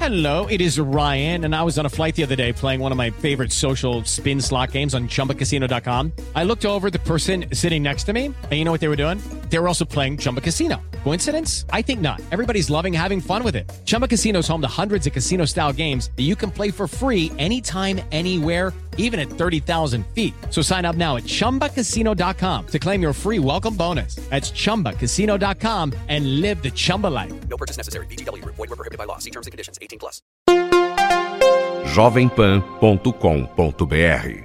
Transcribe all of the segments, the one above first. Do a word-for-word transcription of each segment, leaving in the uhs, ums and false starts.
Hello, it is Ryan, and I was on a flight the other day playing one of my favorite social spin slot games on Chumba Casino dot com. I looked over at the person sitting next to me, and you know what they were doing? They were also playing Chumba Casino. Coincidence? I think not. Everybody's loving having fun with it. Chumba Casino is home to hundreds of casino-style games that you can play for free anytime, anywhere, even at thirty thousand feet. So sign up now at Chumba Casino dot com to claim your free welcome bonus. That's Chumba Casino dot com and live the Chumba life. No purchase necessary. V G W. Void where prohibited by law. See terms and conditions. eighteen plus. jovem pan ponto com ponto b r.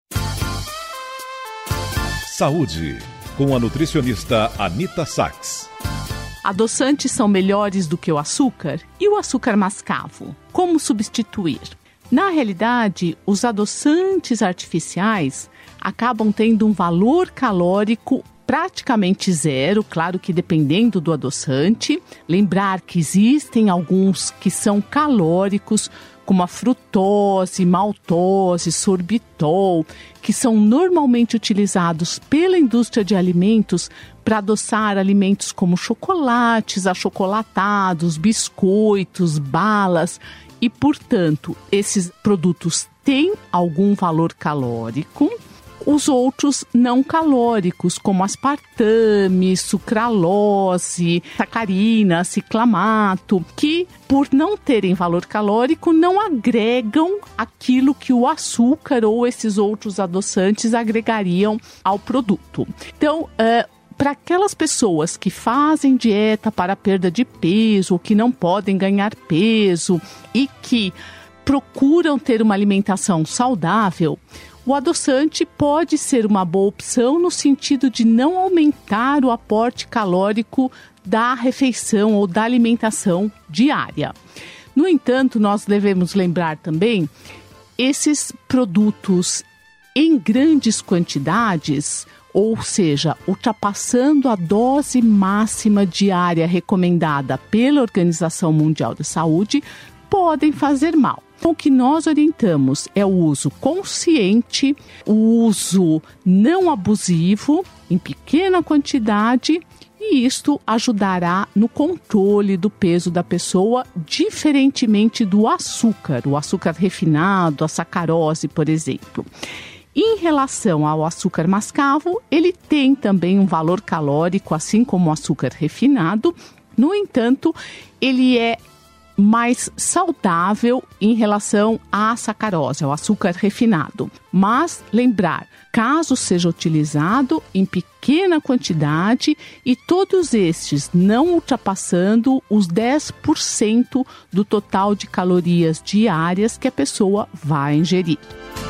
Saúde, com a nutricionista Anita Sachs. Adoçantes são melhores do que o açúcar? E o açúcar mascavo? Como substituir? Na realidade, os adoçantes artificiais acabam tendo um valor calórico praticamente zero, claro que dependendo do adoçante. Lembrar que existem alguns que são calóricos, como a frutose, maltose, sorbitol, que são normalmente utilizados pela indústria de alimentos para adoçar alimentos como chocolates, achocolatados, biscoitos, balas. E, portanto, esses produtos têm algum valor calórico. Os outros não calóricos, como aspartame, sucralose, sacarina, ciclamato, que por não terem valor calórico não agregam aquilo que o açúcar ou esses outros adoçantes agregariam ao produto. Então, uh, para aquelas pessoas que fazem dieta para perda de peso ou que não podem ganhar peso e que procuram ter uma alimentação saudável, o adoçante pode ser uma boa opção no sentido de não aumentar o aporte calórico da refeição ou da alimentação diária. No entanto, nós devemos lembrar também, esses produtos em grandes quantidades, ou seja, ultrapassando a dose máxima diária recomendada pela Organização Mundial da Saúde, podem fazer mal. O que nós orientamos é o uso consciente, o uso não abusivo, em pequena quantidade, e isto ajudará no controle do peso da pessoa, diferentemente do açúcar, o açúcar refinado, a sacarose, por exemplo. Em relação ao açúcar mascavo, ele tem também um valor calórico, assim como o açúcar refinado. No entanto, ele é mais saudável em relação à sacarose, ao açúcar refinado. Mas lembrar, caso seja utilizado em pequena quantidade e todos estes não ultrapassando os dez por cento do total de calorias diárias que a pessoa vai ingerir.